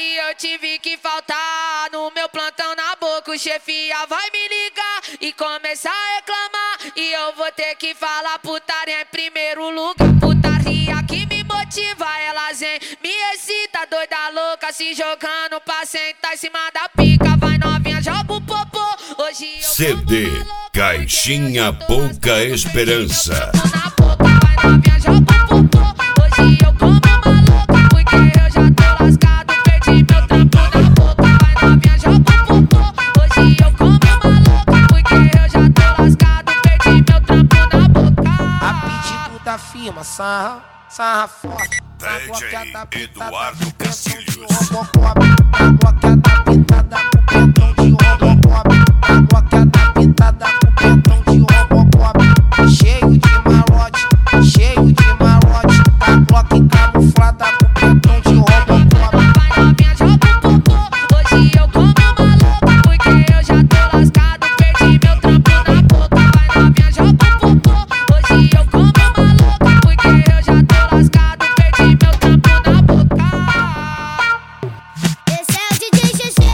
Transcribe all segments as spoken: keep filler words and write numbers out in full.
e eu tive que faltar. No meu plantão na boca o chefia vai me ligar e começar a reclamar. E eu vou ter que falar putaria em primeiro lugar. Putaria que me motiva, elas vem, me excita, doida louca, se jogando pra sentar em cima da pica. Vai novinha, joga o popô. Hoje eu C D Caixinha Pouca Esperança. na boca, vai novinha, joga o popô. Hoje eu como uma louca, porque eu já tô lascado, perdi meu trampo na boca. Vai novinha, joga o popô. Hoje eu como uma louca, porque eu já tô lascado, perdi meu trampo na boca. A pedido da firma, sarra, sarra forte. D J Eduardo Castilhos. Na bloqueada pintada com pentão de Robocop. Na bloqueada pintada com pentão de Robocop. Cheio de malote, cheio de malote. Na bloque camuflada com pentão de Robocop. Vai novinha, joga o popô. Hoje eu como uma louca, porque eu já tô lascado, perdi meu trampo na boca. Vai novinha, joga o popô. Hoje eu como uma louca, porque eu já tô lascado, perdi meu trampo na boca. Esse é o D J G G.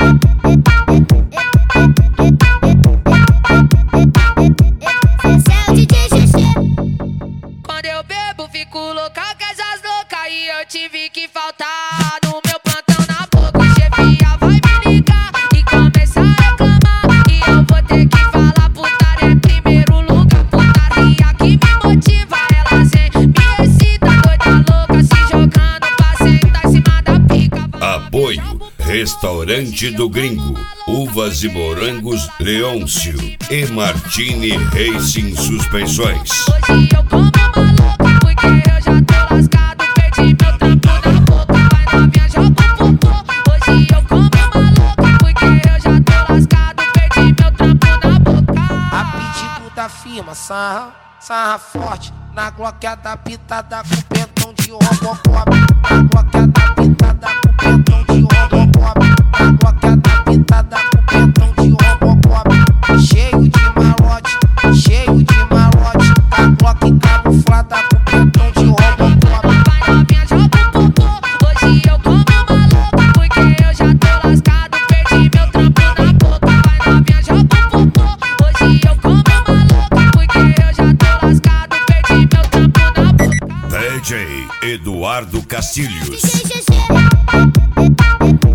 Esse é o D J G G. Quando eu bebo, fico louca com essas loucas e eu tive que faltar. No meu plantão na boca, o chefia vai me ligar e começar a reclamar. E eu vou ter que falar putaria em primeiro lugar. Putaria que me motiva, elas vem, me excita, doida louca, se jogando pra sentar em cima da pica. Vai Apoio Restaurante do Gringo, Uvas e Morangos Leôncio e Martini Racing Suspensões. Hoje eu como uma louca, porque eu já tô lascado, perdi meu trampo na boca. Vai novinha, joga o popô. Hoje eu como uma louca, porque eu já tô lascado, perdi meu trampo na boca. A pedido da firma, sarra, sarra forte. Na bloqueada pintada com pentão de Robocop. Na bloqueada pintada com pentão de Robocop. Na bloqueada pintada com pentão de Robocop. Cheio de malote, cheio de malote. Na bloque camuflada com pentão de Robocop. Vai novinha, joga o popô. Hoje eu como uma louca, porque eu já tô lascado, perdi meu trampo na boca. Vai novinha, joga o popô. Hoje eu como uma louca, porque eu já tô lascado, perdi meu trampo na boca. D J Eduardo Castilhos. D J G G.